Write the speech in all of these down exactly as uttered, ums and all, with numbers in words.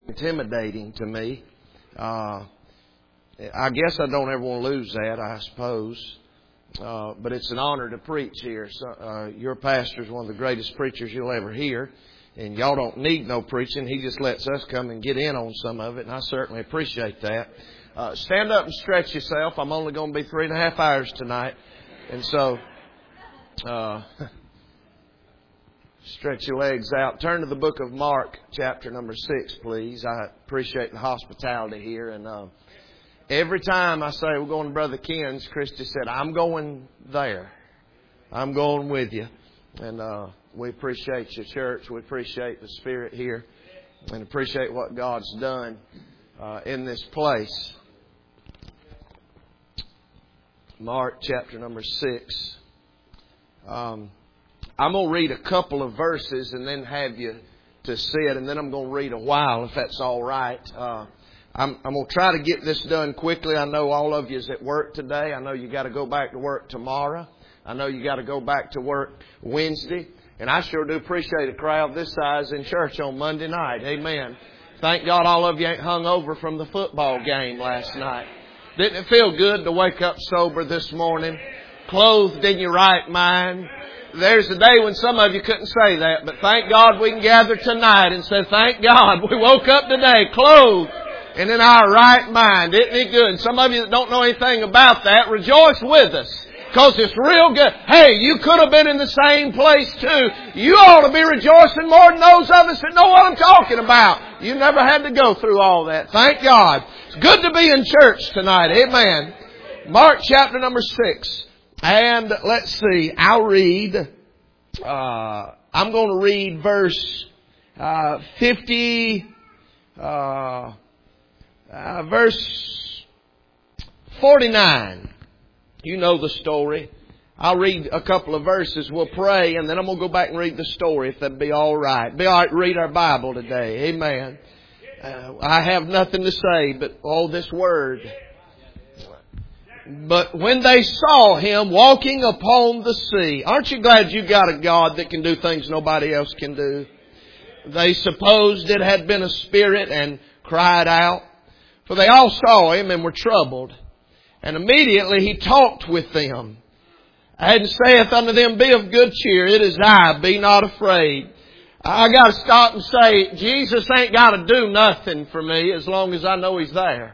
intimidating to me. Uh, I guess I don't ever want to lose that, I suppose. Uh, but it's an honor to preach here. So, uh, your pastor is one of the greatest preachers you'll ever hear. And y'all don't need no preaching. He just lets us come and get in on some of it. And I certainly appreciate that. Uh, stand up and stretch yourself. I'm only going to be three and a half hours tonight. And so, uh, stretch your legs out. Turn to the book of Mark, chapter number six, please. I appreciate the hospitality here. And uh, every time I say we're going to Brother Ken's, Christy said, I'm going there. I'm going with you. And uh, we appreciate your church. We appreciate the Spirit here. And appreciate what God's done uh, in this place. Mark, chapter number six. Um, I'm going to read a couple of verses and then have you to sit. And then I'm going to read a while, if that's all right. Uh, I'm, I'm going to try to get this done quickly. I know all of you is at work today. I know you got to go back to work tomorrow. I know you got to go back to work Wednesday. And I sure do appreciate a crowd this size in church on Monday night. Amen. Thank God all of you ain't hung over from the football game last night. Didn't it feel good to wake up sober this morning? Clothed in your right mind? There's a day when some of you couldn't say that, but thank God we can gather tonight and say, thank God we woke up today clothed and in our right mind. Isn't it good? And some of you that don't know anything about that, rejoice with us. Because it's real good. Hey, you could have been in the same place too. You ought to be rejoicing more than those of us that know what I'm talking about. You never had to go through all that. Thank God. It's good to be in church tonight. Amen. Mark chapter number six. And let's see. I'll read. Uh, I'm going to read verse uh, fifty. Uh, uh, verse forty-nine. You know the story. I'll read a couple of verses. We'll pray, and then I'm going to go back and read the story, if that'd be all right. Be all right to read our Bible today. Amen. Uh, I have nothing to say but, oh, this word. But when they saw him walking upon the sea. Aren't you glad you got a God that can do things nobody else can do? They supposed it had been a spirit and cried out. For they all saw him and were troubled. And immediately he talked with them, and saith unto them, be of good cheer, it is I, be not afraid. I got to stop and say, Jesus ain't got to do nothing for me as long as I know He's there.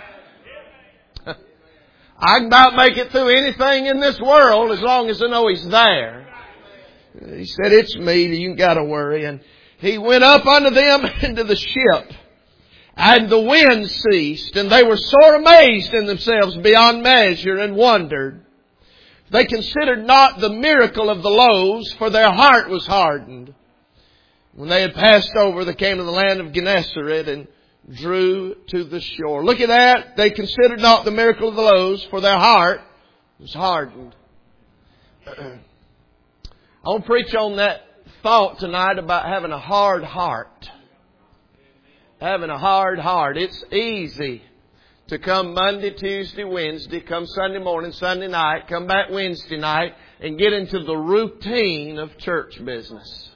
I can about make it through anything in this world as long as I know He's there. He said, it's me, you ain't got to worry. And he went up unto them into the ship. And the wind ceased, and they were sore amazed in themselves beyond measure, and wondered. They considered not the miracle of the loaves, for their heart was hardened. When they had passed over, they came to the land of Gennesaret, and drew to the shore. Look at that. They considered not the miracle of the loaves, for their heart was hardened. I want to preach on that thought tonight about having a hard heart. Having a hard heart. It's easy to come Monday, Tuesday, Wednesday, come Sunday morning, Sunday night, come back Wednesday night, and get into the routine of church business.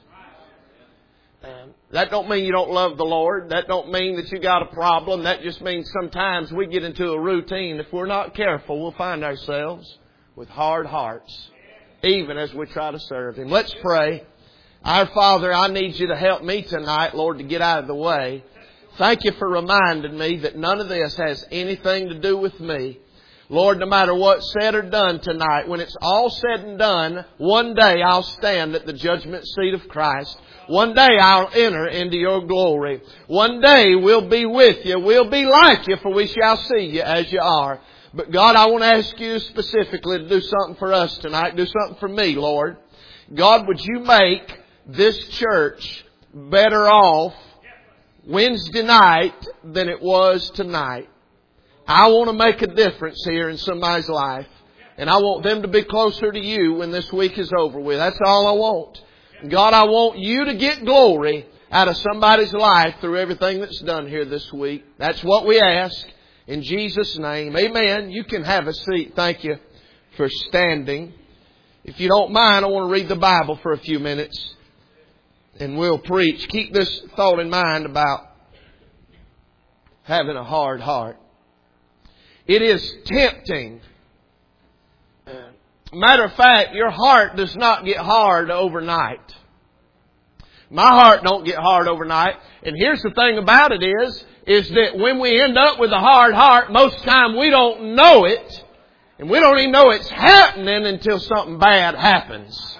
And that don't mean you don't love the Lord. That don't mean that you got a problem. That just means sometimes we get into a routine. If we're not careful, we'll find ourselves with hard hearts, even as we try to serve Him. Let's pray. Our Father, I need You to help me tonight, Lord, to get out of the way. Thank You for reminding me that none of this has anything to do with me. Lord, no matter what's said or done tonight, when it's all said and done, one day I'll stand at the judgment seat of Christ. One day I'll enter into Your glory. One day we'll be with You. We'll be like You, for we shall see You as You are. But God, I want to ask You specifically to do something for us tonight. Do something for me, Lord. God, would You make this church better off Wednesday night than it was tonight? I want to make a difference here in somebody's life. And I want them to be closer to You when this week is over with. That's all I want. God, I want You to get glory out of somebody's life through everything that's done here this week. That's what we ask. In Jesus' name, amen. You can have a seat. Thank you for standing. If you don't mind, I want to read the Bible for a few minutes. And we'll preach. Keep this thought in mind about having a hard heart. It is tempting. Matter of fact, your heart does not get hard overnight. My heart don't get hard overnight. And here's the thing about it is, is that when we end up with a hard heart, most of the time we don't know it. And we don't even know it's happening until something bad happens.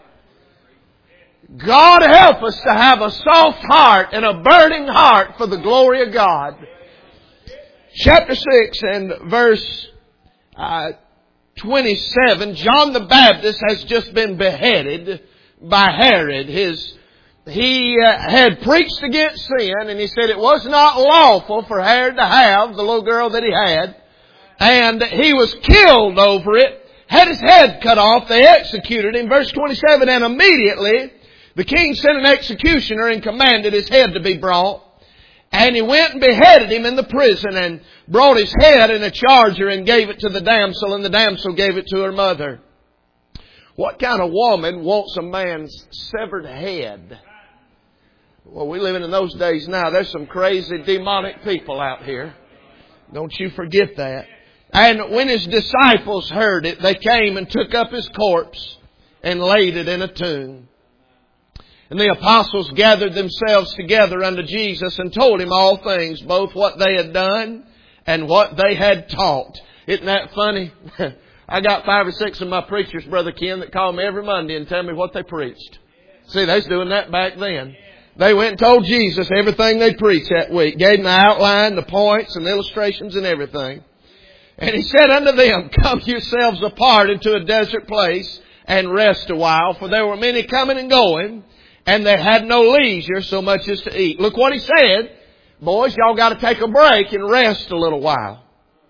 God help us to have a soft heart and a burning heart for the glory of God. Chapter six and verse uh, twenty-seven, John the Baptist has just been beheaded by Herod. His He uh, had preached against sin, and he said it was not lawful for Herod to have the little girl that he had. And he was killed over it, had his head cut off, they executed him. Verse twenty-seven, and immediately the king sent an executioner and commanded his head to be brought. And he went and beheaded him in the prison and brought his head in a charger and gave it to the damsel, and the damsel gave it to her mother. What kind of woman wants a man's severed head? Well, we live in those days now. There's some crazy demonic people out here. Don't you forget that. And when his disciples heard it, they came and took up his corpse and laid it in a tomb. And the apostles gathered themselves together unto Jesus and told him all things, both what they had done and what they had taught. Isn't that funny? I got five or six of my preachers, Brother Ken, that call me every Monday and tell me what they preached. See, they was doing that back then. They went and told Jesus everything they preached that week. Gave him the outline, the points, and the illustrations and everything. And he said unto them, come yourselves apart into a desert place and rest a while, for there were many coming and going, and they had no leisure so much as to eat. Look what he said. Boys, y'all got to take a break and rest a little while.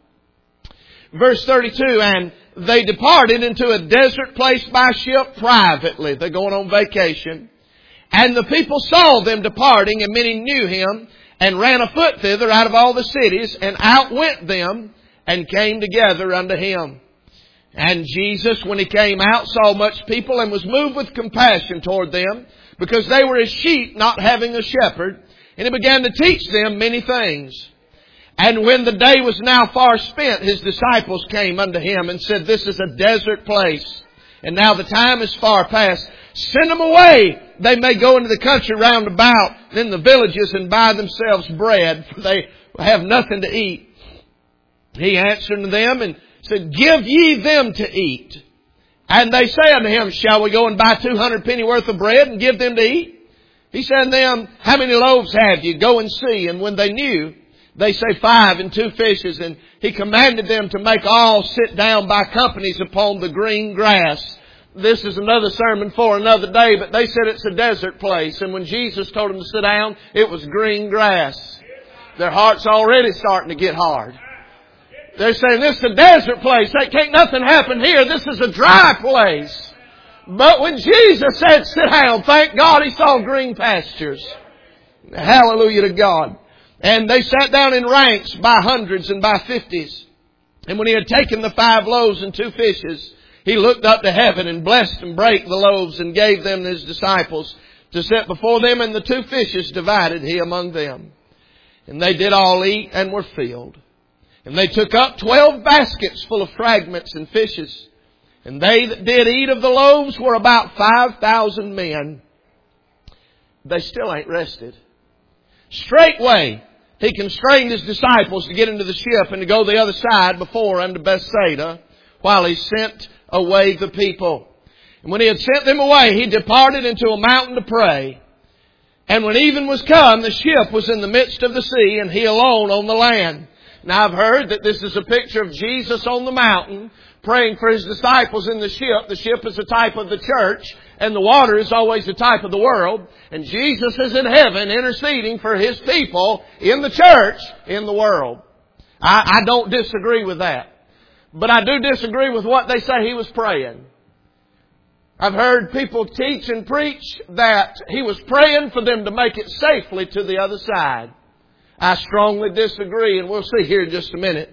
Verse thirty-two, and they departed into a desert place by ship privately. They're going on vacation. And the people saw them departing, and many knew him, and ran afoot thither out of all the cities, and outwent them, and came together unto him. And Jesus, when he came out, saw much people, and was moved with compassion toward them, because they were as sheep not having a shepherd. And he began to teach them many things. And when the day was now far spent, his disciples came unto him and said, this is a desert place, and now the time is far past. Send them away. They may go into the country round about, in the villages, and buy themselves bread, for they have nothing to eat. He answered them and said, give ye them to eat. And they say unto him, shall we go and buy two hundred penny worth of bread and give them to eat? He said unto them, how many loaves have you? Go and see. And when they knew, they say five and two fishes. And he commanded them to make all sit down by companies upon the green grass. This is another sermon for another day, but they said it's a desert place. And when Jesus told them to sit down, it was green grass. Their heart's already starting to get hard. They're saying this is a desert place. There can't nothing happen here. This is a dry place. But when Jesus said sit down, thank God he saw green pastures. Hallelujah to God. And they sat down in ranks by hundreds and by fifties. And when he had taken the five loaves and two fishes, he looked up to heaven and blessed and brake the loaves and gave them to his disciples to set before them, and the two fishes divided he among them. And they did all eat and were filled. And they took up twelve baskets full of fragments and fishes. And they that did eat of the loaves were about five thousand men. They still ain't rested. Straightway he constrained his disciples to get into the ship and to go the other side before unto Bethsaida, while he sent away the people. And when he had sent them away, he departed into a mountain to pray. And when even was come, the ship was in the midst of the sea, and he alone on the land. Now I've heard that this is a picture of Jesus on the mountain praying for his disciples in the ship. The ship is a type of the church, and the water is always a type of the world. And Jesus is in heaven interceding for his people in the church, in the world. I, I don't disagree with that. But I do disagree with what they say he was praying. I've heard people teach and preach that he was praying for them to make it safely to the other side. I strongly disagree, and we'll see here in just a minute.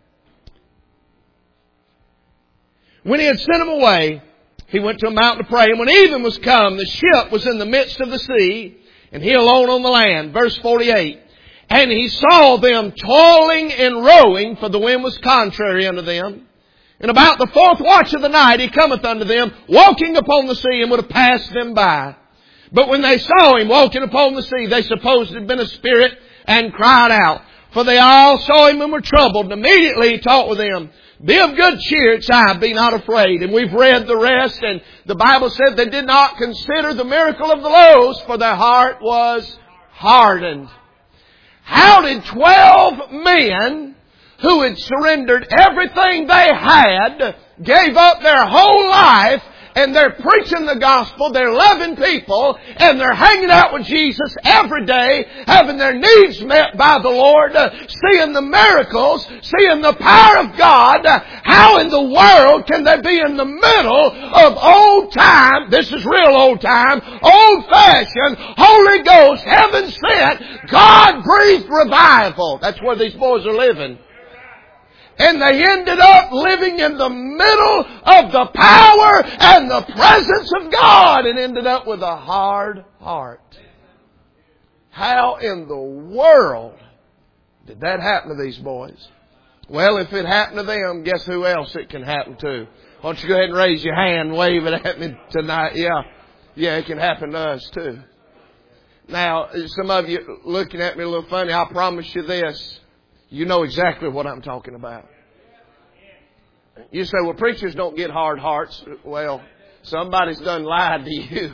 When he had sent them away, he went to a mountain to pray. And when even was come, the ship was in the midst of the sea, and he alone on the land. Verse forty-eight. And He saw them toiling and rowing, for the wind was contrary unto them. And about the fourth watch of the night He cometh unto them, walking upon the sea, and would have passed them by. But when they saw Him walking upon the sea, they supposed it had been a spirit, and cried out. For they all saw Him and were troubled. And immediately He taught with them, Be of good cheer, it's I, be not afraid. And we've read the rest, and the Bible said they did not consider the miracle of the loaves, for their heart was hardened. How did twelve men who had surrendered everything they had, gave up their whole life, and they're preaching the gospel, they're loving people, and they're hanging out with Jesus every day, having their needs met by the Lord, seeing the miracles, seeing the power of God, how in the world can they be in the middle of old time, this is real old time, old fashioned, Holy Ghost, heaven sent, God breathed revival? That's where these boys are living. And they ended up living in the middle of the power and the presence of God, and ended up with a hard heart. How in the world did that happen to these boys? Well, if it happened to them, guess who else it can happen to? Why don't you go ahead and raise your hand and wave it at me tonight? Yeah, yeah, it can happen to us too. Now, some of you looking at me a little funny, I promise you this. You know exactly what I'm talking about. You say, well, preachers don't get hard hearts. Well, somebody's done lied to you.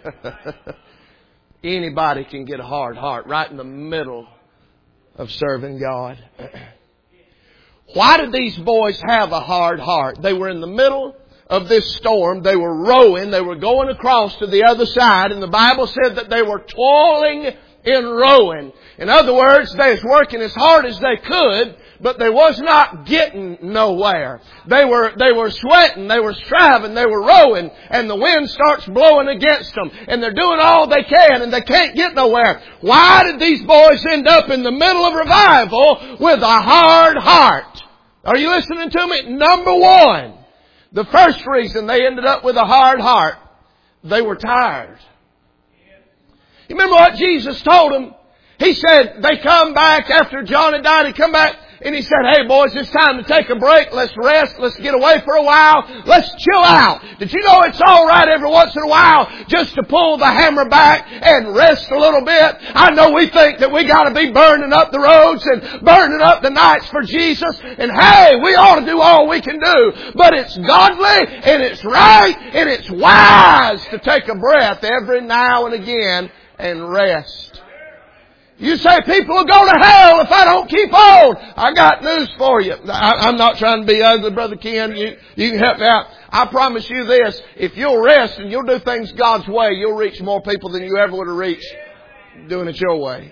Anybody can get a hard heart right in the middle of serving God. Why did these boys have a hard heart? They were in the middle of this storm. They were rowing. They were going across to the other side. And the Bible said that they were toiling in rowing. In other words, they was working as hard as they could, but they was not getting nowhere. They were, they were sweating, they were striving, they were rowing, and the wind starts blowing against them, and they're doing all they can, and they can't get nowhere. Why did these boys end up in the middle of revival with a hard heart? Are you listening to me? Number one, the first reason they ended up with a hard heart, they were tired. You remember what Jesus told them? He said, they come back after John had died, he come back and he said, hey boys, it's time to take a break. Let's rest. Let's get away for a while. Let's chill out. Did you know it's all right every once in a while just to pull the hammer back and rest a little bit? I know we think that we got to be burning up the roads and burning up the nights for Jesus. And hey, we ought to do all we can do. But it's godly and it's right and it's wise to take a breath every now and again and rest. You say people will go to hell if I don't keep on. I got news for you. I, I'm not trying to be ugly, Brother Ken. You, you can help me out. I promise you this. If you'll rest and you'll do things God's way, you'll reach more people than you ever would have reached doing it your way.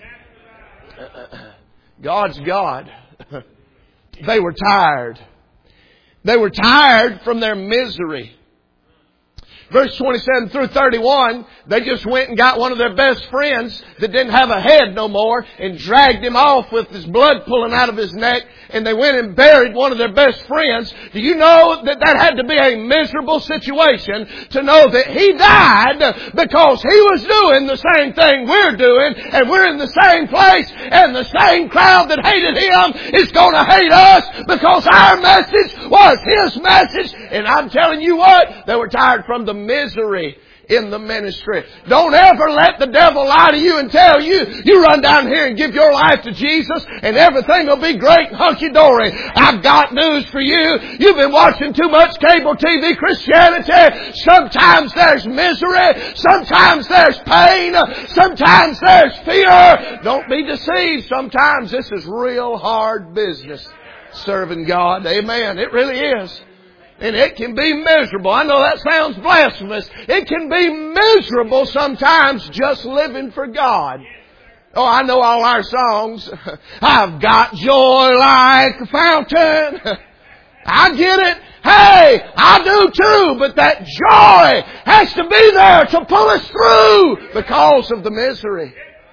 God's God. They were tired. They were tired from their misery. Verse twenty-seven through thirty-one, they just went and got one of their best friends that didn't have a head no more and dragged him off with his blood pulling out of his neck, and they went and buried one of their best friends. Do you know that that had to be a miserable situation to know that he died because he was doing the same thing we're doing, and we're in the same place, and the same crowd that hated him is going to hate us because our message was his message. And I'm telling you what, they were tired from the misery in the ministry. Don't ever let the devil lie to you and tell you, you run down here and give your life to Jesus and everything will be great and hunky-dory. I've got news for you. You've been watching too much cable T V Christianity. Sometimes there's misery. Sometimes there's pain. Sometimes there's fear. Don't be deceived. Sometimes this is real hard business, serving God. Amen. It really is. And it can be miserable. I know that sounds blasphemous. It can be miserable sometimes just living for God. Oh, I know all our songs. I've got joy like a fountain. I get it. Hey, I do too. But that joy has to be there to pull us through because of the misery.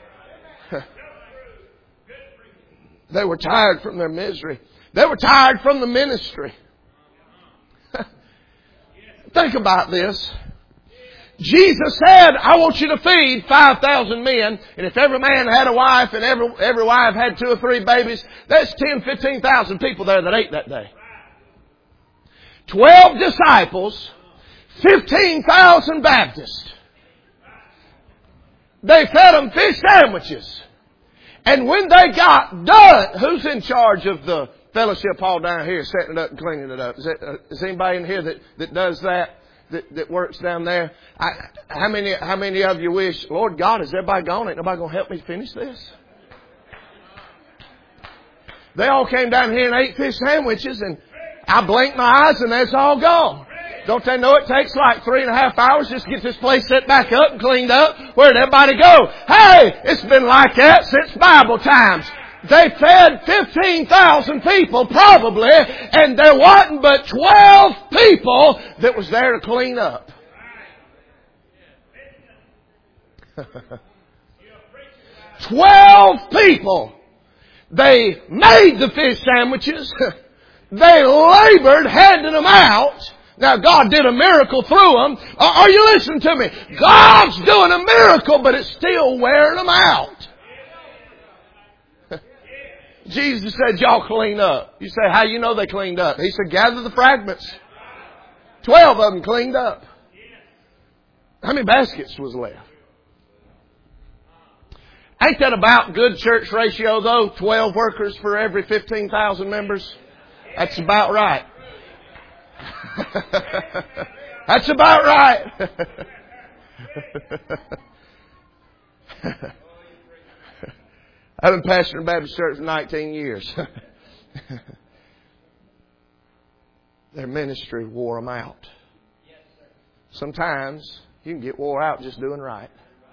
They were tired from their misery. They were tired from the ministry. Think about this. Jesus said, I want you to feed five thousand men. And if every man had a wife and every, every wife had two or three babies, that's ten, fifteen thousand people there that ate that day. Twelve disciples, fifteen thousand Baptists. They fed them fish sandwiches. And when they got done, who's in charge of the fellowship hall down here, setting it up and cleaning it up? Is, that, uh, is anybody in here that, that does that, that, that works down there? I, how many, how many of you wish, Lord God, is everybody gone? Ain't nobody going to help me finish this? They all came down here and ate fish sandwiches, and I blinked my eyes and that's all gone. Don't they know it takes like three and a half hours just to get this place set back up and cleaned up? Where'd everybody go? Hey, it's been like that since Bible times. They fed fifteen thousand people probably, and there wasn't but twelve people that was there to clean up. Twelve people. They made the fish sandwiches. They labored handing them out. Now, God did a miracle through them. Are you listening to me? God's doing a miracle, but it's still wearing them out. Jesus said, y'all clean up. You say, how you know they cleaned up? He said, gather the fragments. Twelve of them cleaned up. How many baskets was left? Ain't that about good church ratio, though? Twelve workers for every fifteen thousand members? That's about right. That's about right. I've been pastoring a Baptist church for nineteen years. Their ministry wore them out. Sometimes you can get wore out just doing right.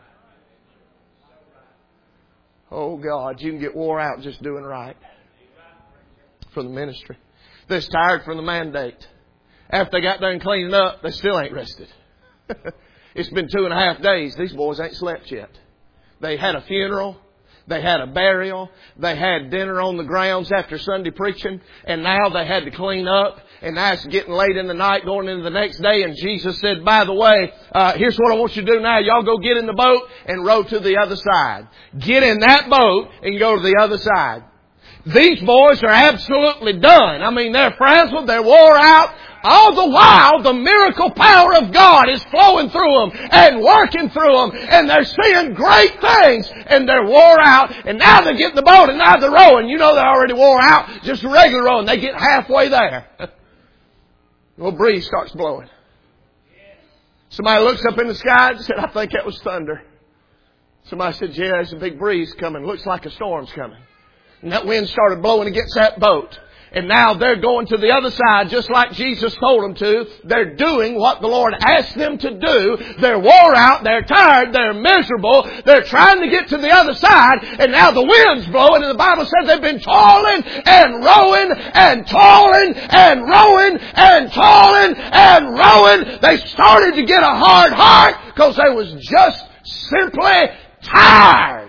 Oh God, you can get wore out just doing right for the ministry. They're tired from the mandate. After they got done cleaning up, they still ain't rested. It's been two and a half days. These boys ain't slept yet. They had a funeral. They had a burial. They had dinner on the grounds after Sunday preaching. And now they had to clean up. And now it's getting late in the night going into the next day. And Jesus said, by the way, uh, here's what I want you to do now. Y'all go get in the boat and row to the other side. Get in that boat and go to the other side. These boys are absolutely done. I mean, they're frazzled. They're wore out. All the while, the miracle power of God is flowing through them and working through them. And they're seeing great things. And they're wore out. And now they get in the boat and now they're rowing. You know they're already wore out. Just regular rowing. They get halfway there. A little breeze starts blowing. Somebody looks up in the sky and said, I think that was thunder. Somebody said, yeah, there's a big breeze coming. Looks like a storm's coming. And that wind started blowing against that boat. And now they're going to the other side just like Jesus told them to. They're doing what the Lord asked them to do. They're wore out. They're tired. They're miserable. They're trying to get to the other side. And now the wind's blowing. And the Bible says they've been toiling and rowing and toiling and rowing and toiling and rowing. They started to get a hard heart because they was just simply tired.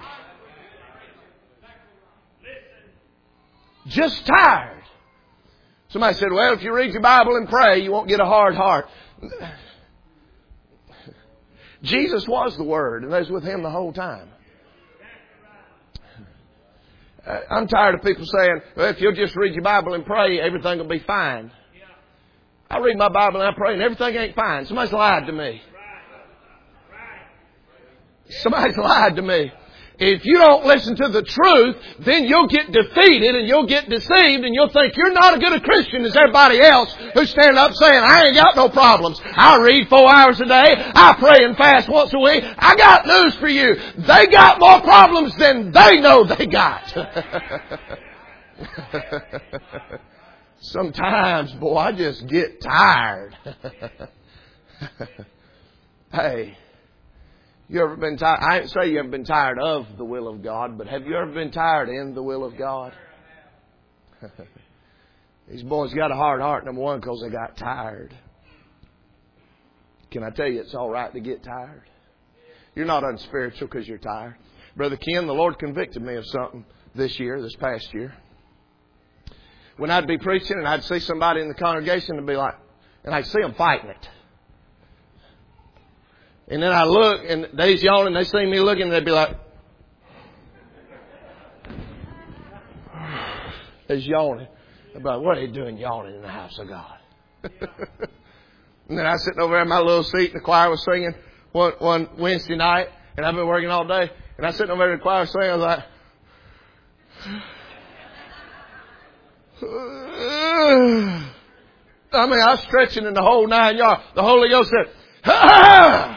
Just tired. Somebody said, well, if you read your Bible and pray, you won't get a hard heart. Jesus was the Word, and they was with Him the whole time. I'm tired of people saying, well, if you'll just read your Bible and pray, everything will be fine. I read my Bible and I pray, and everything ain't fine. Somebody's lied to me. Somebody's lied to me. If you don't listen to the truth, then you'll get defeated and you'll get deceived and you'll think you're not as good a Christian as everybody else who's standing up saying, I ain't got no problems. I read four hours a day. I pray and fast once a week. I got news for you. They got more problems than they know they got. Sometimes, boy, I just get tired. Hey. You ever been tired? I didn't say you ever been tired of the will of God, but have you ever been tired in the will of God? These boys got a hard heart, number one, because they got tired. Can I tell you it's all right to get tired? You're not unspiritual because you're tired. Brother Ken, the Lord convicted me of something this year, this past year. When I'd be preaching and I'd see somebody in the congregation and be like, and I'd see them fighting it. And then I look, and they's yawning, they see me looking, and they'd be like, they's yawning. I'd be like, what are you doing yawning in the house of God? And then I was sitting over there in my little seat, and the choir was singing one, one Wednesday night, and I've been working all day, and I was sitting over there in the choir singing, I was like, I mean, I was stretching in the whole nine yards. The Holy Ghost said, ha!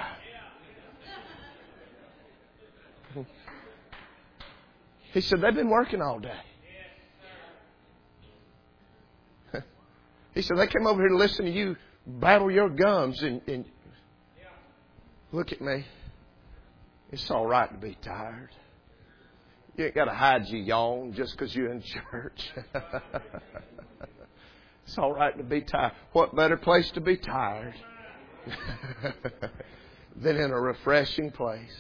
He said, they've been working all day. He said, they came over here to listen to you battle your gums and, and look at me. It's all right to be tired. You ain't got to hide your yawn just because you're in church. It's all right to be tired. What better place to be tired than in a refreshing place?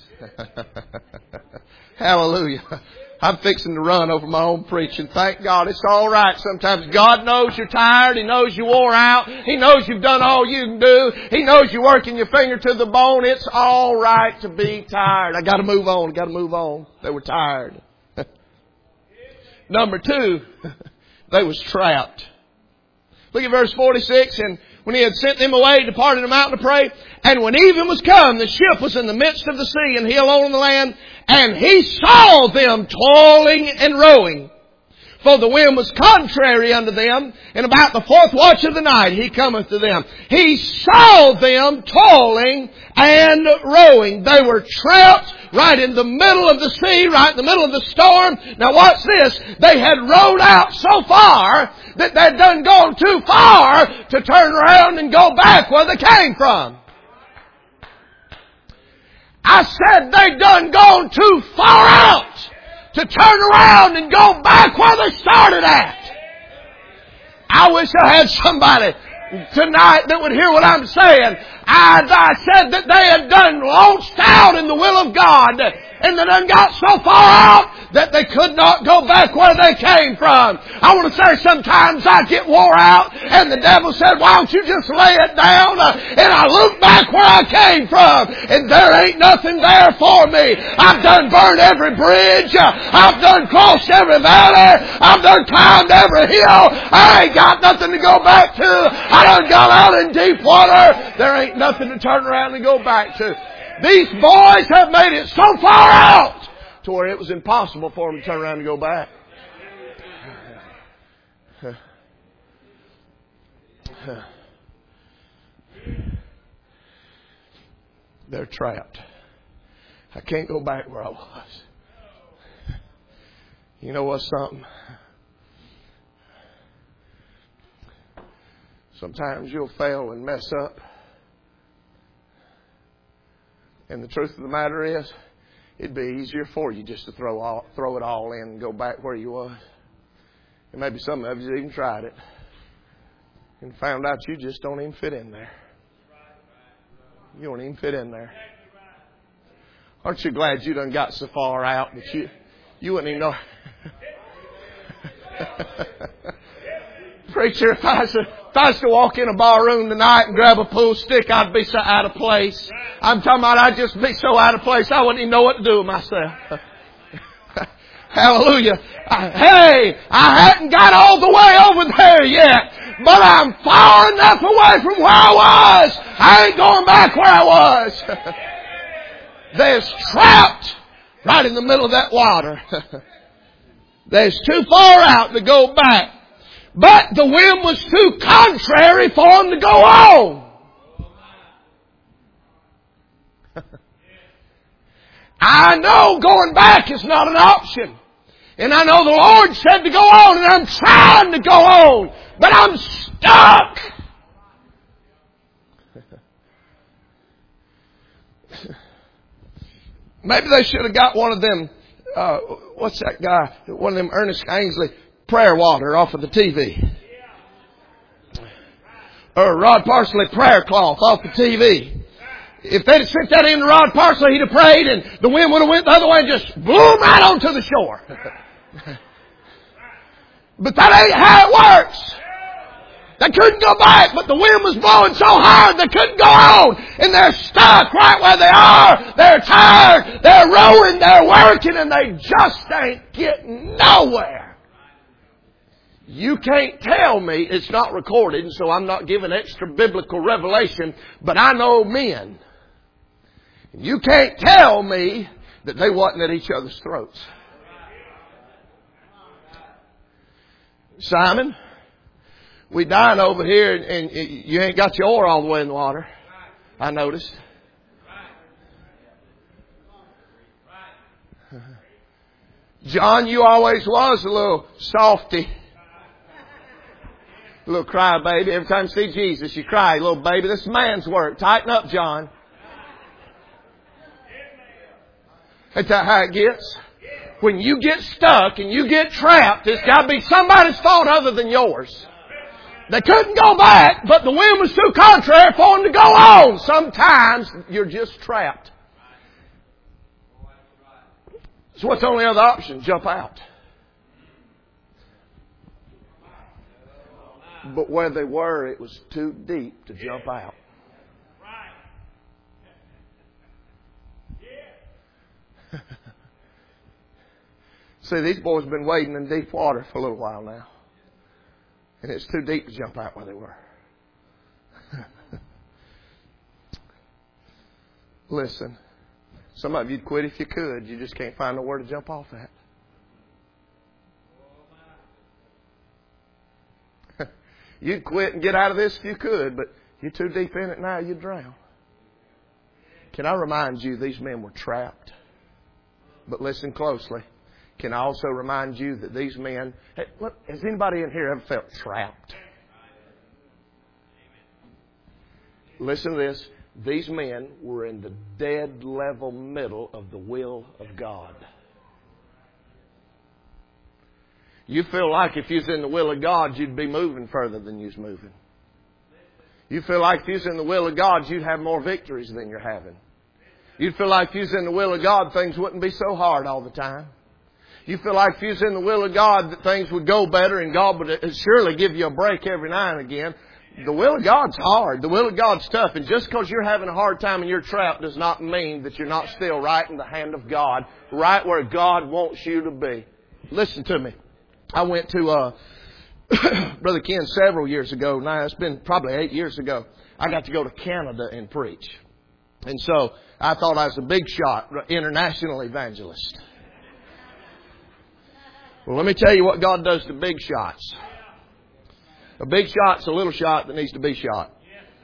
Hallelujah. I'm fixing to run over my own preaching. Thank God. It's all right. Sometimes God knows you're tired. He knows you wore out. He knows you've done all you can do. He knows you're working your finger to the bone. It's all right to be tired. I got to move on. I got to move on. They were tired. Number two, they was trapped. Look at verse forty-six. And when he had sent them away, he departed the mountain to pray. And when even was come, the ship was in the midst of the sea, and he alone on the land. And he saw them toiling and rowing. For the wind was contrary unto them. And about the fourth watch of the night, he cometh to them. He saw them toiling and rowing. They were trapped right in the middle of the sea, right in the middle of the storm. Now watch this. They had rowed out so far that they'd done gone too far to turn around and go back where they came from. I said they done gone too far out to turn around and go back where they started at. I wish I had somebody tonight that would hear what I'm saying. I, I said that they had done launched out in the will of God, and they done got so far out that they could not go back where they came from. I want to say sometimes I get wore out, and the devil said, why don't you just lay it down? Uh, and I look back where I came from, and there ain't nothing there for me. I've done burned every bridge. Uh, I've done crossed every valley. I've done climbed every hill. I ain't got nothing to go back to. I done got out in deep water. There ain't nothing to turn around and go back to. These boys have made it so far out to where it was impossible for them to turn around and go back. They're trapped. I can't go back where I was. You know what's something? Sometimes you'll fail and mess up. And the truth of the matter is, it'd be easier for you just to throw all, throw it all in and go back where you was. And maybe some of you even tried it and found out you just don't even fit in there. You don't even fit in there. Aren't you glad you done got so far out that you you wouldn't even know? Preacher, if I was, to, if I was to walk in a bar room tonight and grab a pool stick, I'd be so out of place. I'm talking about I'd just be so out of place I wouldn't even know what to do with myself. Hallelujah. I, hey, I hadn't got all the way over there yet, but I'm far enough away from where I was. I ain't going back where I was. They're trapped right in the middle of that water. They're too far out to go back. But the wind was too contrary for them to go on. I know going back is not an option. And I know the Lord said to go on, and I'm trying to go on. But I'm stuck. Maybe they should have got one of them, uh, what's that guy? One of them Ernest Ainsley prayer water off of the T V. Or Rod Parsley prayer cloth off the T V. If they'd have sent that in to Rod Parsley, he'd have prayed and the wind would have went the other way and just blew him right onto the shore. But that ain't how it works. They couldn't go back, but the wind was blowing so hard they couldn't go on. And they're stuck right where they are. They're tired. They're rowing. They're working. And they just ain't getting nowhere. You can't tell me, it's not recorded, and so I'm not giving extra biblical revelation, but I know men. You can't tell me that they wasn't at each other's throats. Simon, we dying over here and, and you ain't got your oar all the way in the water. I noticed. John, you always was a little softy. A little cry baby. Every time you see Jesus, you cry, little baby. This is man's work. Tighten up, John. That's how it gets. When you get stuck and you get trapped, it's got to be somebody's fault other than yours. They couldn't go back, but the wind was too contrary for them to go on. Sometimes you're just trapped. So what's the only other option? Jump out. But where they were, it was too deep to jump out. See, these boys have been wading in deep water for a little while now. And it's too deep to jump out where they were. Listen, some of you'd quit if you could. You just can't find nowhere to jump off at. You'd quit and get out of this if you could, but you're too deep in it now, you'd drown. Can I remind you, these men were trapped. But listen closely. Can I also remind you that these men... Hey, look, has anybody in here ever felt trapped? Listen to this. These men were in the dead level middle of the will of God. You feel like if you was in the will of God, you'd be moving further than you was moving. You feel like if you was in the will of God, you'd have more victories than you're having. You'd feel like if you was in the will of God, things wouldn't be so hard all the time. You feel like if you was in the will of God, that things would go better and God would surely give you a break every now and again. The will of God's hard. The will of God's tough. And just because you're having a hard time and you're trapped does not mean that you're not still right in the hand of God, right where God wants you to be. Listen to me. I went to uh, Brother Ken several years ago. Now, it's been probably eight years ago. I got to go to Canada and preach. And so I thought I was a big shot, international evangelist. Well, let me tell you what God does to big shots. A big shot's a little shot that needs to be shot.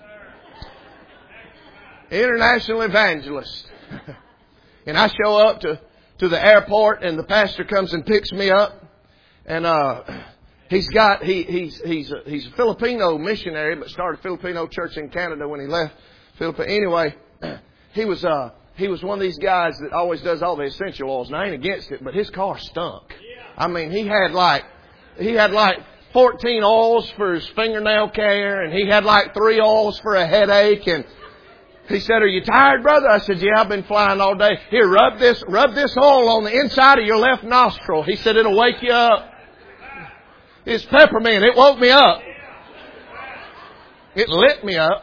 International evangelist. And I show up to, to the airport and the pastor comes and picks me up. And uh, he's got he he's he's a, he's a Filipino missionary, but started a Filipino church in Canada when he left Philippines. Anyway, he was uh he was one of these guys that always does all the essential oils. And I ain't against it, but his car stunk. I mean, he had like he had like fourteen oils for his fingernail care, and he had like three oils for a headache. And he said, "Are you tired, brother?" I said, "Yeah, I've been flying all day. Here, rub this rub this oil on the inside of your left nostril." He said, "It'll wake you up." It's peppermint. It woke me up. It lit me up.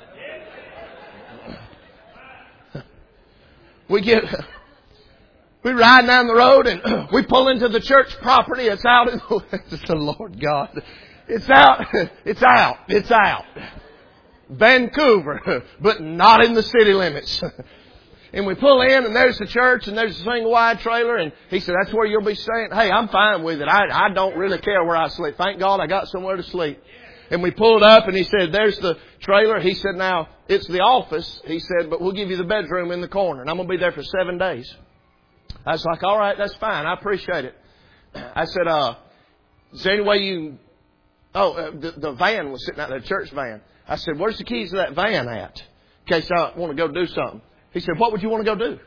We get, we ride down the road and we pull into the church property. It's out in the, it's the Lord God. It's out. It's out. It's out. Vancouver, but not in the city limits. And we pull in and there's the church and there's a single wide trailer. And he said, "That's where you'll be staying." Hey, I'm fine with it. I, I don't really care where I sleep. Thank God I got somewhere to sleep. And we pulled up and he said, "There's the trailer." He said, "Now it's the office." He said, "But we'll give you the bedroom in the corner. And I'm going to be there for seven days. I was like, "All right, that's fine. I appreciate it." I said, uh, "Is there any way you..." Oh, uh, the, the van was sitting out there, the church van. I said, "Where's the keys to that van at? In case I want to go do something." He said, "What would you want to go do?"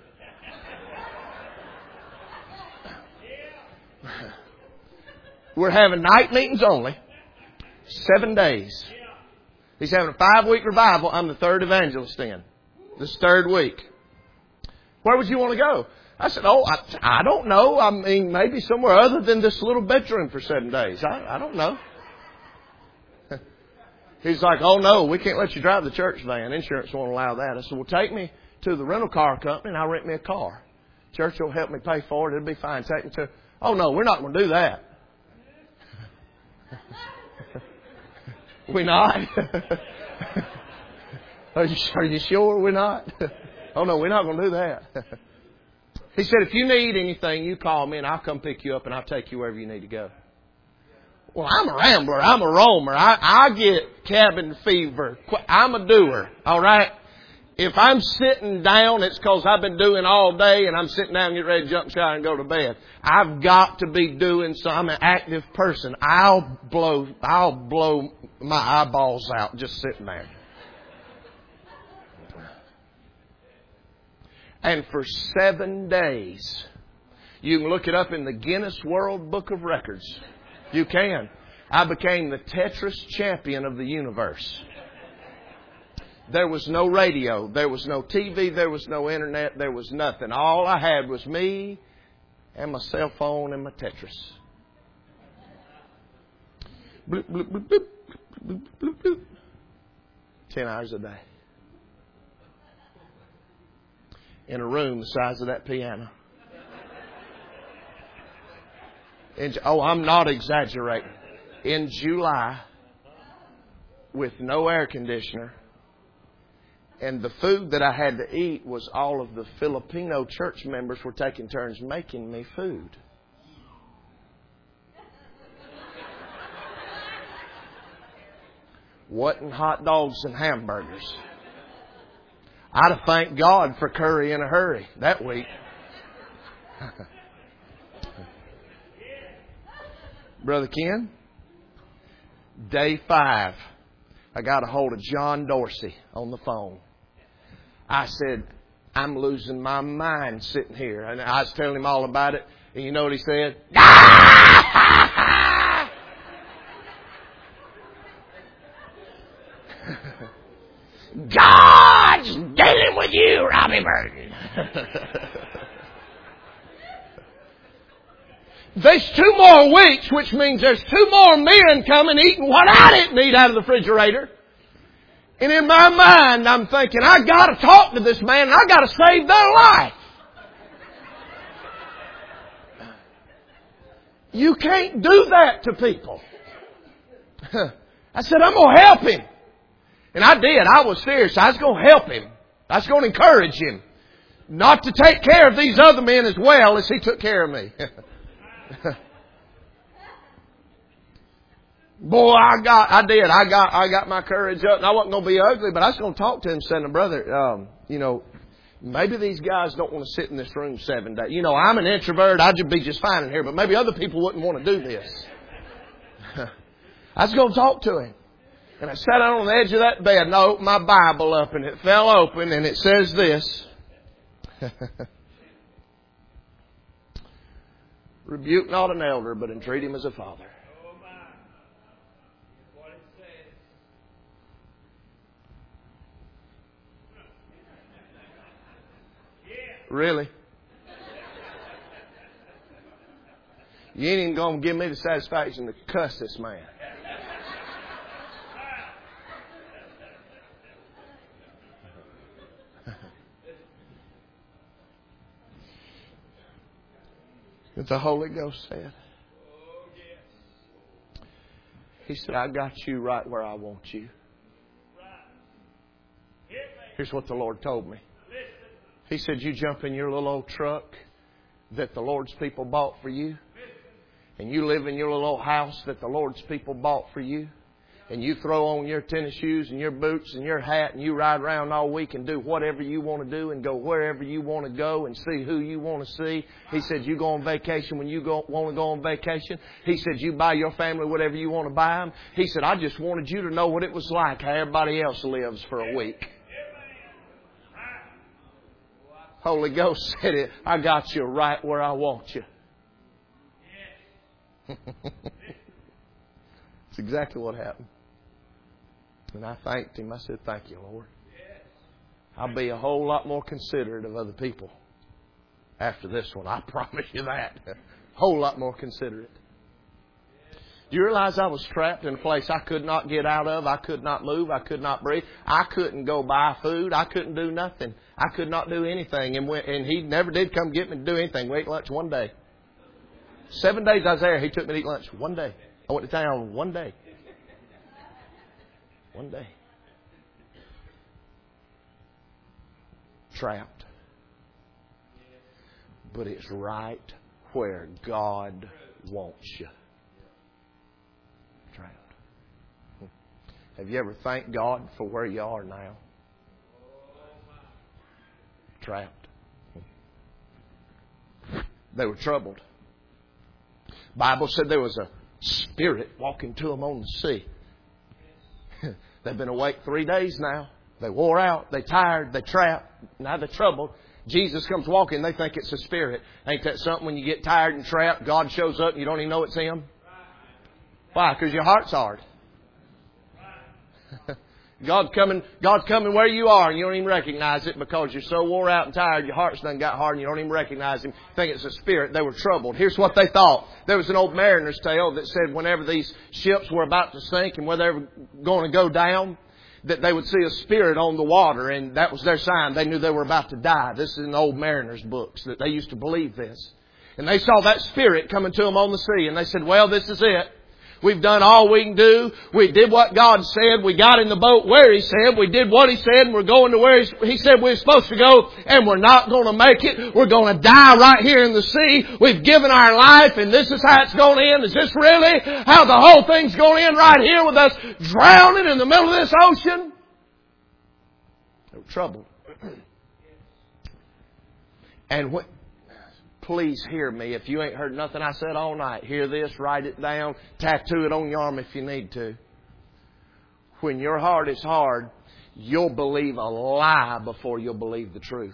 We're having night meetings only. Seven days. He's having a five-week revival. I'm the third evangelist in. This third week. "Where would you want to go?" I said, "Oh, I, I don't know. I mean, maybe somewhere other than this little bedroom for seven days. I, I don't know." He's like, oh no, we can't let you drive the church van. Insurance won't allow that. I said, well, take me to the rental car company and I'll rent me a car. Church will help me pay for it. It'll be fine. Take me to, oh no, we're not going to do that. We not? Are you, are you sure we're not? Oh no, we're not going to do that. He said, if you need anything, you call me and I'll come pick you up and I'll take you wherever you need to go. Well, I'm a rambler. I'm a roamer. I, I get cabin fever. I'm a doer. All right. If I'm sitting down, it's because I've been doing all day and I'm sitting down and get ready to jump shower and go to bed. I've got to be doing so. I'm an active person. I'll blow, I'll blow my eyeballs out just sitting there. And for seven days, you can look it up in the Guinness World Book of Records. You can. I became the Tetris champion of the universe. There was no radio. There was no T V. There was no internet. There was nothing. All I had was me and my cell phone and my Tetris. Bloop, bloop, bloop, bloop, bloop, bloop, bloop. Ten hours a day. In a room the size of that piano. In, oh, I'm not exaggerating. In July, with no air conditioner, and the food that I had to eat was all of the Filipino church members were taking turns making me food. Wasn't hot dogs and hamburgers. I'd have thanked God for curry in a hurry that week. Brother Ken, day five, I got a hold of John Dorsey on the phone. I said, I'm losing my mind sitting here. And I was telling him all about it. And you know what he said? God's dealing with you, Robbie Burton. There's two more weeks, which means there's two more men coming eating what I didn't eat out of the refrigerator. And in my mind, I'm thinking, I got to talk to this man and I got to save their life. You can't do that to people. I said, I'm going to help him. And I did. I was serious. I was going to help him. I was going to encourage him. Not to take care of these other men as well as he took care of me. Boy, I got, I did. I got, I got my courage up. And I wasn't going to be ugly, but I was going to talk to him, saying, brother, um, you know, maybe these guys don't want to sit in this room seven days. You know, I'm an introvert. I'd be just fine in here, but maybe other people wouldn't want to do this. I was going to talk to him. And I sat down on the edge of that bed and I opened my Bible up and it fell open and it says this. Rebuke not an elder, but entreat him as a father. Really? You ain't even going to give me the satisfaction to cuss this man. But the Holy Ghost said, He said, I got you right where I want you. Here's what the Lord told me. He said, you jump in your little old truck that the Lord's people bought for you. And you live in your little old house that the Lord's people bought for you. And you throw on your tennis shoes and your boots and your hat and you ride around all week and do whatever you want to do and go wherever you want to go and see who you want to see. He said, you go on vacation when you go, want to go on vacation. He said, you buy your family whatever you want to buy them. He said, I just wanted you to know what it was like, how everybody else lives for a week. Holy Ghost said it. I got you right where I want you. It's exactly what happened. And I thanked Him. I said, thank you, Lord. I'll be a whole lot more considerate of other people after this one. I promise you that. A whole lot more considerate. Do you realize I was trapped in a place I could not get out of? I could not move. I could not breathe. I couldn't go buy food. I couldn't do nothing. I could not do anything. And when, and he never did come get me to do anything. We ate lunch one day. Seven days I was there, he took me to eat lunch one day. I went to town one day. One day. Trapped. But it's right where God wants you. Trapped. Have you ever thanked God for where you are now? Trapped. They were troubled. The Bible said there was a spirit walking to them on the sea. They've been awake three days now. They wore out. They tired. They trapped. Now they're troubled. Jesus comes walking. They think it's a spirit. Ain't that something when you get tired and trapped, God shows up and you don't even know it's Him? Why? Because your heart's hard. God's coming, God's coming where you are and you don't even recognize it because you're so wore out and tired, your heart's done got hard and you don't even recognize Him. Think it's a spirit. They were troubled. Here's what they thought. There was an old mariner's tale that said whenever these ships were about to sink and whether they were going to go down, that they would see a spirit on the water and that was their sign. They knew they were about to die. This is in old mariners' books that they used to believe this. And they saw that spirit coming to them on the sea and they said, well, this is it. We've done all we can do. We did what God said. We got in the boat where He said. We did what He said. And we're going to where He said we were supposed to go. And we're not going to make it. We're going to die right here in the sea. We've given our life and this is how it's going to end. Is this really how the whole thing's going to end right here with us drowning in the middle of this ocean? They were troubled. And what... Please hear me. If you ain't heard nothing I said all night, hear this, write it down, tattoo it on your arm if you need to. When your heart is hard, you'll believe a lie before you'll believe the truth.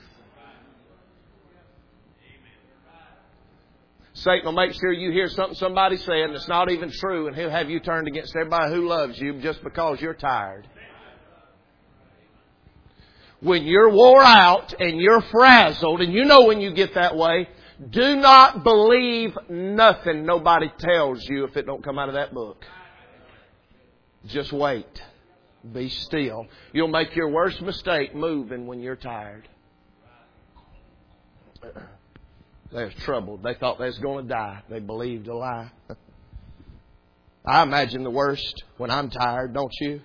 Satan will make sure you hear something somebody said and it's not even true, and he'll have you turned against everybody who loves you just because you're tired. When you're wore out and you're frazzled, and you know when you get that way, do not believe nothing nobody tells you if it don't come out of that book. Just wait. Be still. You'll make your worst mistake moving when you're tired. They was troubled. They thought they was going to die. They believed a lie. I imagine the worst when I'm tired, don't you?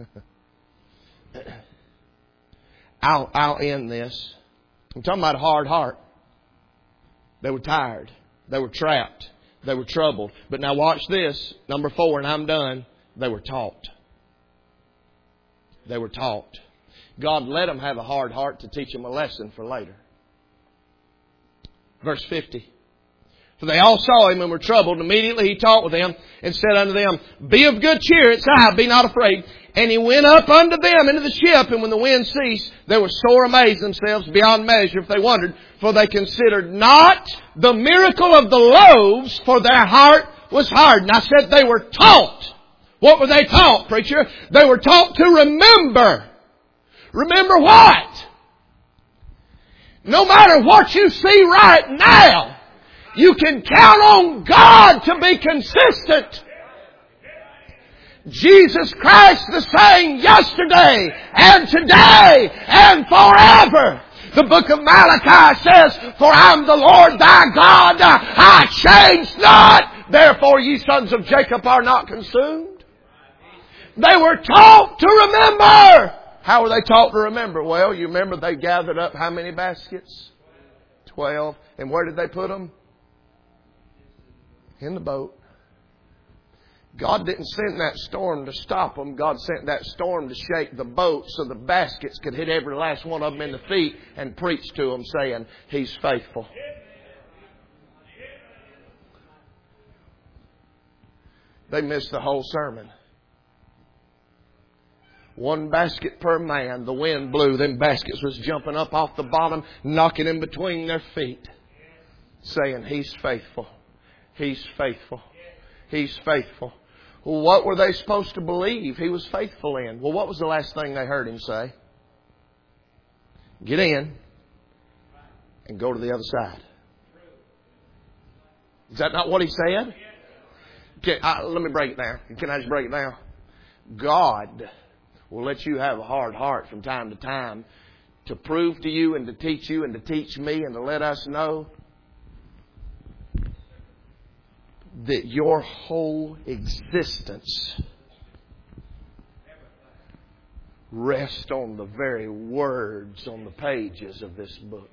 I'll, I'll end this. I'm talking about a hard heart. They were tired. They were trapped. They were troubled. But now watch this. Number four, and I'm done. They were taught. They were taught. God let them have a hard heart to teach them a lesson for later. Verse fifty. For they all saw Him and were troubled. Immediately He taught with them and said unto them, be of good cheer, it's I, be not afraid. And He went up unto them into the ship, and when the wind ceased, they were sore amazed themselves beyond measure, if they wondered, for they considered not the miracle of the loaves, for their heart was hardened. I said they were taught. What were they taught, preacher? They were taught to remember. Remember what? No matter what you see right now, you can count on God to be consistent. Jesus Christ the same yesterday and today and forever. The book of Malachi says, for I'm the Lord thy God, I change not. Therefore ye sons of Jacob are not consumed. They were taught to remember. How were they taught to remember? Well, you remember they gathered up how many baskets? Twelve. And where did they put them? In the boat. God didn't send that storm to stop them. God sent that storm to shake the boat so the baskets could hit every last one of them in the feet and preach to them saying, He's faithful. They missed the whole sermon. One basket per man. The wind blew. Them baskets was jumping up off the bottom, knocking in between their feet, saying, He's faithful. He's faithful. He's faithful. Well, what were they supposed to believe He was faithful in? Well, what was the last thing they heard Him say? Get in and go to the other side. Is that not what He said? Can, I, let me break it down. Can I just break it down? God will let you have a hard heart from time to time to prove to you and to teach you and to teach me and to let us know that your whole existence rests on the very words on the pages of this book.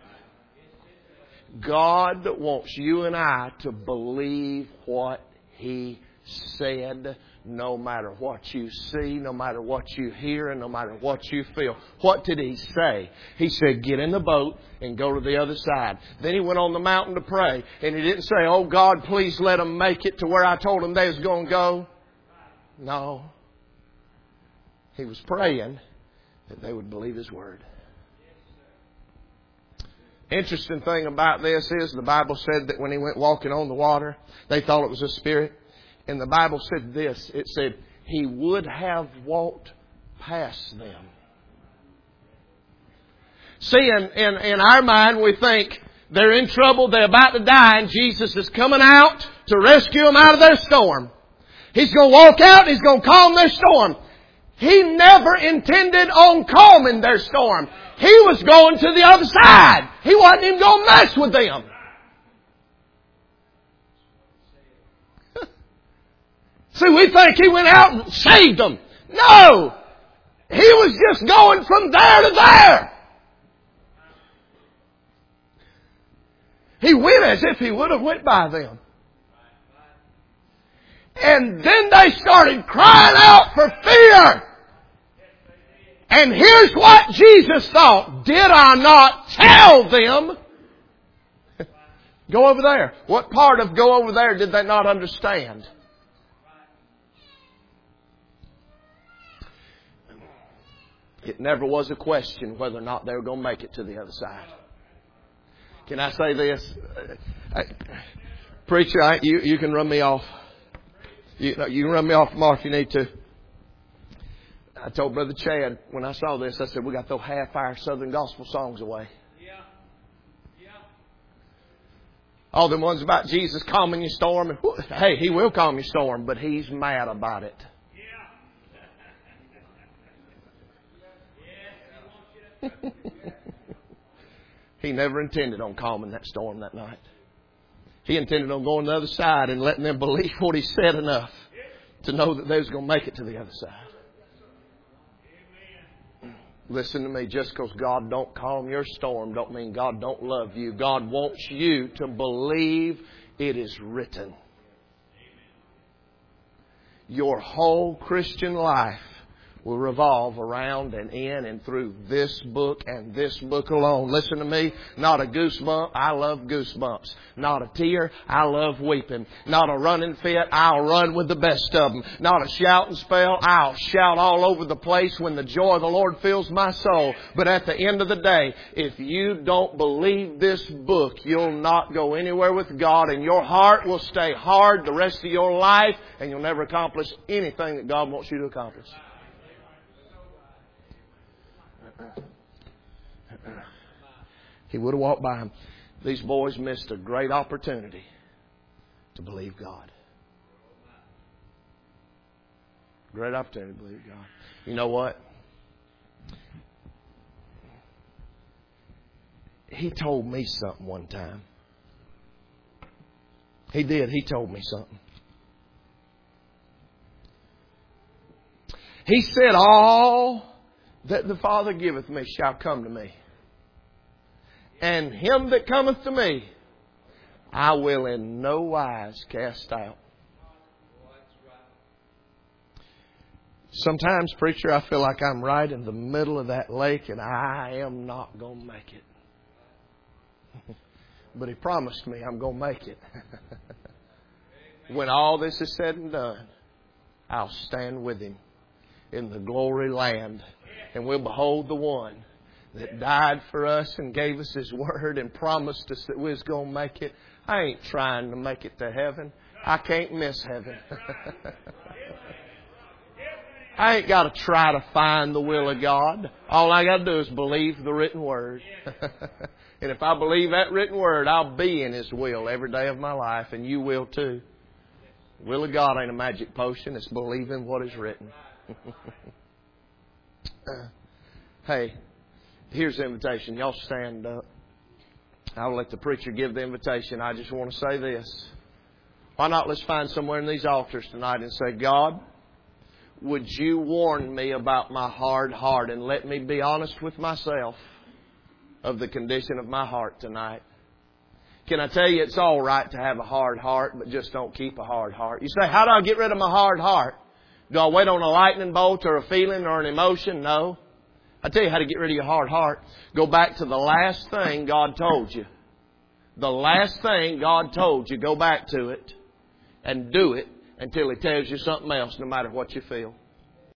God wants you and I to believe what He said, no matter what you see, no matter what you hear, and no matter what you feel. What did He say? He said, get in the boat and go to the other side. Then He went on the mountain to pray. And He didn't say, oh God, please let them make it to where I told them they was going to go. No. He was praying that they would believe His word. Interesting thing about this is the Bible said that when He went walking on the water, they thought it was a spirit. And the Bible said this. It said, He would have walked past them. See, in, in, in our mind, we think they're in trouble, they're about to die, and Jesus is coming out to rescue them out of their storm. He's going to walk out and He's going to calm their storm. He never intended on calming their storm. He was going to the other side. He wasn't even going to mess with them. See, we think He went out and saved them. No! He was just going from there to there. He went as if He would have went by them. And then they started crying out for fear. And here's what Jesus thought. Did I not tell them? Go over there. What part of go over there did they not understand? It never was a question whether or not they were going to make it to the other side. Can I say this? I, preacher, I, you, you can run me off. You, you can run me off tomorrow if you need to. I told Brother Chad when I saw this, I said, we got to throw half our Southern gospel songs away. Yeah. Yeah. All them ones about Jesus calming your storm. And, hey, He will calm your storm, but He's mad about it. Yeah. He never intended on calming that storm that night. He intended on going to the other side and letting them believe what He said enough to know that they was going to make it to the other side. Listen to me. Just because God don't calm your storm don't mean God don't love you. God wants you to believe it is written. Your whole Christian life will revolve around and in and through this book and this book alone. Listen to me. Not a goosebump. I love goosebumps. Not a tear. I love weeping. Not a running fit. I'll run with the best of them. Not a shouting spell. I'll shout all over the place when the joy of the Lord fills my soul. But at the end of the day, if you don't believe this book, you'll not go anywhere with God, and your heart will stay hard the rest of your life, and you'll never accomplish anything that God wants you to accomplish. He would have walked by him. These boys missed a great opportunity to believe God. Great opportunity to believe God. You know what? He told me something one time. He did. He told me something. He said, all that the Father giveth me shall come to me. And him that cometh to me, I will in no wise cast out. Sometimes, preacher, I feel like I'm right in the middle of that lake and I am not going to make it. But He promised me I'm going to make it. When all this is said and done, I'll stand with Him in the glory land, and we'll behold the one that died for us and gave us His word and promised us that we was going to make it. I ain't trying to make it to heaven. I can't miss heaven. I ain't got to try to find the will of God. All I got to do is believe the written word. And if I believe that written word, I'll be in His will every day of my life, and you will too. Will of God ain't a magic potion. It's believing what is written. Hey, here's the invitation. Y'all stand up. I'll let the preacher give the invitation. I just want to say this. Why not let's find somewhere in these altars tonight and say, God, would you warn me about my hard heart and let me be honest with myself of the condition of my heart tonight. Can I tell you it's all right to have a hard heart, but just don't keep a hard heart. You say, how do I get rid of my hard heart? Do I wait on a lightning bolt or a feeling or an emotion? No. I tell you how to get rid of your hard heart. Go back to the last thing God told you. The last thing God told you, go back to it and do it until He tells you something else, no matter what you feel.